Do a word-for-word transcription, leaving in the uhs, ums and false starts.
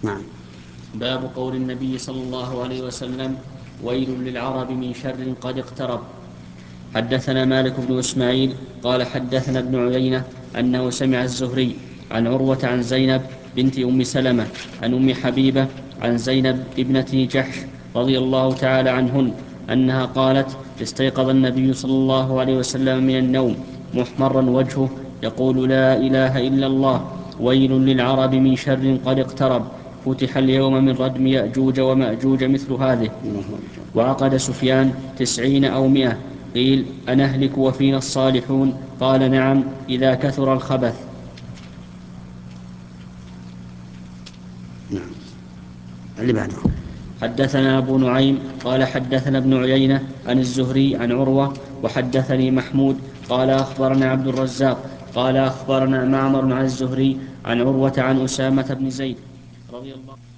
نعم. باب قول النبي صلى الله عليه وسلم: ويل للعرب من شر قد اقترب. حدثنا مالك بن إسماعيل قال حدثنا ابن عيينة أنه سمع الزهري عن عروة عن زينب بنت أم سلمة عن أم حبيبة عن زينب ابنة جحش رضي الله تعالى عنهن أنها قالت: استيقظ النبي صلى الله عليه وسلم من النوم محمرا وجهه يقول: لا إله إلا الله، ويل للعرب من شر قد اقترب، فتح اليوم من ردم يأجوج ومأجوج مثل هذه. وعقد سفيان تسعين أو مئة. قيل: أنهلك وفينا الصالحون؟ قال: نعم، إذا كثر الخبث. نعم. اللي بعده. حدثنا أبو نعيم قال حدثنا ابن عيينة عن الزهري عن عروة وحدثني محمود قال أخبرنا عبد الرزاق قال أخبرنا معمر عن الزهري عن عروة عن أسامة بن زيد رضي الله